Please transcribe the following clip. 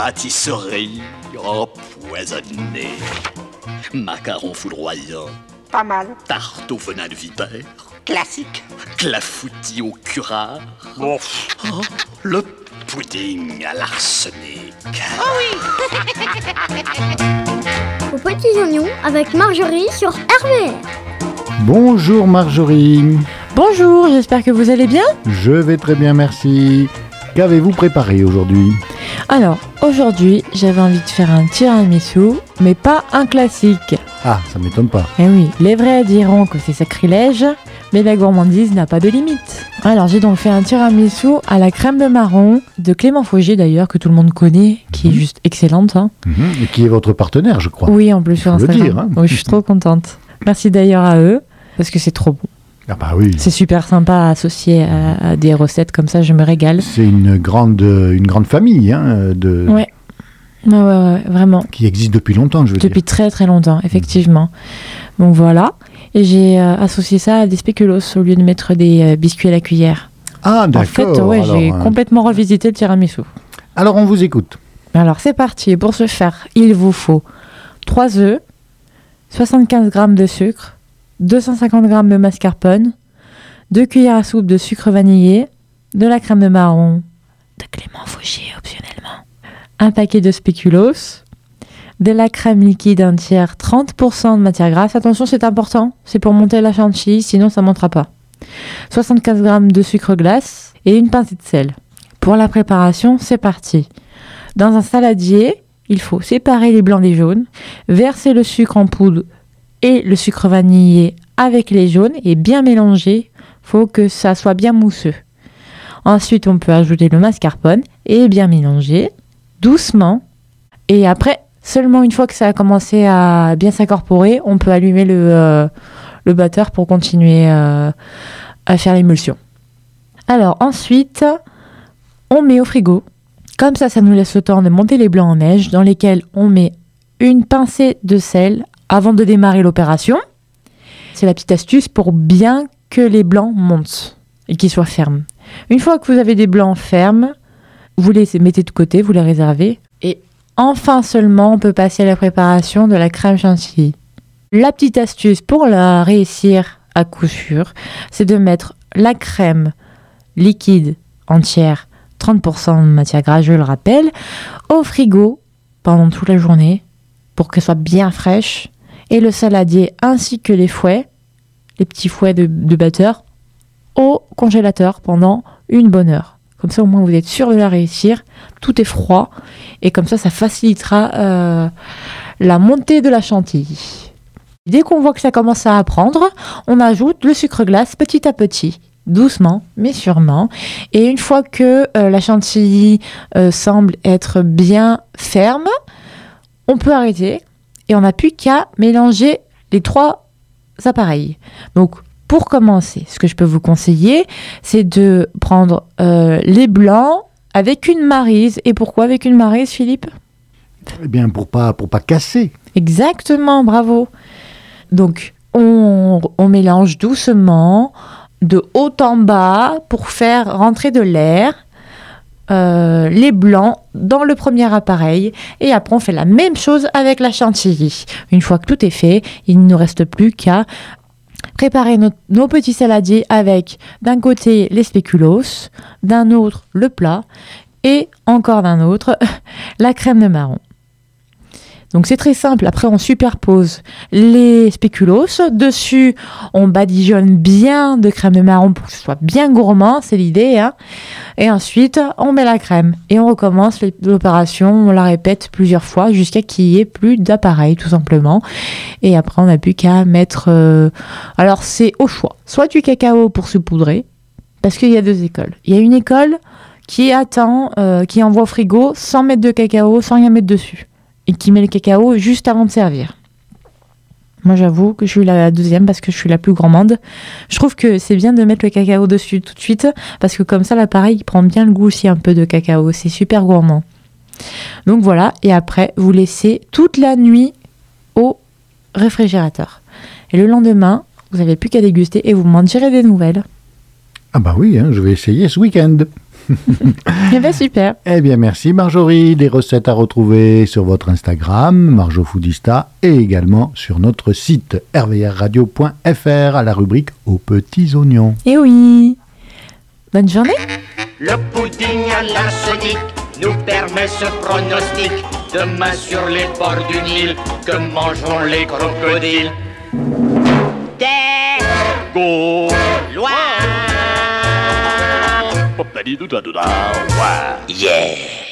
Pâtisserie empoisonnée. Macarons foudroyants. Pas mal. Tarte au venin de vipère. Classique. Clafoutis au curare. Bon. Oh, le pudding à l'arsenic. Aux petits oignons avec Marjorie sur RVR. Bonjour Marjorie. Bonjour, j'espère que vous allez bien. Je vais très bien, merci. Qu'avez-vous préparé aujourd'hui ? Alors, aujourd'hui, j'avais envie de faire un tiramisu, mais pas un classique. Ah, ça m'étonne pas. Eh oui, les vrais diront que c'est sacrilège, mais la gourmandise n'a pas de limite. Alors, j'ai donc fait un tiramisu à la crème de marron, de Clément Faugier d'ailleurs, que tout le monde connaît, qui est juste excellente. Hein. Et qui est votre partenaire, je crois. Oui, en plus sur Instagram. Faut le dire, hein. Oui, je suis trop contente. Merci d'ailleurs à eux, parce que c'est trop bon. Ah bah oui. C'est super sympa à associer à des recettes comme ça, je me régale. C'est une grande famille Ouais. Ouais, vraiment. Qui existe depuis longtemps, je veux dire. Depuis très très longtemps, effectivement. Donc voilà. Et j'ai associé ça à des spéculoos au lieu de mettre des biscuits à la cuillère. Ah d'accord. En fait, ouais, alors, j'ai complètement revisité le tiramisu. Alors on vous écoute. Alors c'est parti. Pour ce faire, il vous faut 3 œufs, 75 g de sucre, 250 g de mascarpone, 2 cuillères à soupe de sucre vanillé, de la crème de marron, de Clément Faugier optionnellement, un paquet de spéculoos, de la crème liquide un tiers, 30% de matière grasse. Attention, c'est important, c'est pour monter la chantilly, sinon ça ne montera pas. 75 g de sucre glace et une pincée de sel. Pour la préparation, c'est parti. Dans un saladier, il faut séparer les blancs des jaunes, verser le sucre en poudre et le sucre vanillé avec les jaunes et bien mélanger. Faut que ça soit bien mousseux. Ensuite, on peut ajouter le mascarpone et bien mélanger doucement. Et après, seulement une fois que ça a commencé à bien s'incorporer, on peut allumer le batteur pour continuer à faire l'émulsion. Alors ensuite, on met au frigo. Comme ça nous laisse le temps de monter les blancs en neige dans lesquels on met une pincée de sel avant de démarrer l'opération. C'est la petite astuce pour bien que les blancs montent et qu'ils soient fermes. Une fois que vous avez des blancs fermes, vous les mettez de côté, vous les réservez. Et enfin seulement, on peut passer à la préparation de la crème chantilly. La petite astuce pour la réussir à coup sûr, c'est de mettre la crème liquide entière, 30% de matière grasse, je le rappelle, au frigo pendant toute la journée pour qu'elle soit bien fraîche. Et le saladier ainsi que les fouets, les petits fouets de batteur, au congélateur pendant une bonne heure. Comme ça, au moins, vous êtes sûr de la réussir. Tout est froid. Et comme ça facilitera la montée de la chantilly. Dès qu'on voit que ça commence à prendre, on ajoute le sucre glace petit à petit. Doucement, mais sûrement. Et une fois que la chantilly semble être bien ferme, on peut arrêter. Et on n'a plus qu'à mélanger les 3 appareils. Donc, pour commencer, ce que je peux vous conseiller, c'est de prendre les blancs avec une maryse. Et pourquoi avec une maryse, Philippe ? Eh bien, pour pas casser. Exactement, bravo. Donc, on mélange doucement, de haut en bas, pour faire rentrer de l'air. Les blancs dans le premier appareil et après on fait la même chose avec la chantilly. Une fois que tout est fait, il ne nous reste plus qu'à préparer nos petits saladiers avec d'un côté les spéculoos, d'un autre le plat et encore d'un autre la crème de marron. Donc c'est très simple, après on superpose les spéculoos, dessus on badigeonne bien de crème de marron pour que ce soit bien gourmand, c'est l'idée, hein. Et ensuite on met la crème et on recommence l'opération, on la répète plusieurs fois jusqu'à qu'il n'y ait plus d'appareil tout simplement. Et après on n'a plus qu'à mettre, alors c'est au choix, soit du cacao pour se poudrer, parce qu'il y a 2 écoles. Il y a une école qui attend, qui envoie au frigo sans mettre de cacao, sans rien mettre dessus. Et qui met le cacao juste avant de servir. Moi, j'avoue que je suis la deuxième parce que je suis la plus gourmande. Je trouve que c'est bien de mettre le cacao dessus tout de suite parce que comme ça, l'appareil il prend bien le goût aussi un peu de cacao. C'est super gourmand. Donc voilà, et après, vous laissez toute la nuit au réfrigérateur. Et le lendemain, vous n'avez plus qu'à déguster et vous m'en direz des nouvelles. Ah bah oui, hein, je vais essayer ce week-end. Eh bien, super. Eh bien, merci Marjorie. Des recettes à retrouver sur votre Instagram, MarjoFoodista, et également sur notre site rvrradio.fr à la rubrique aux petits oignons. Eh oui. Bonne journée. Le pudding à l'arsenic nous permet ce pronostic. Demain sur les bords du Nil, que mangeront les crocodiles? Des Gaulois. Yeah.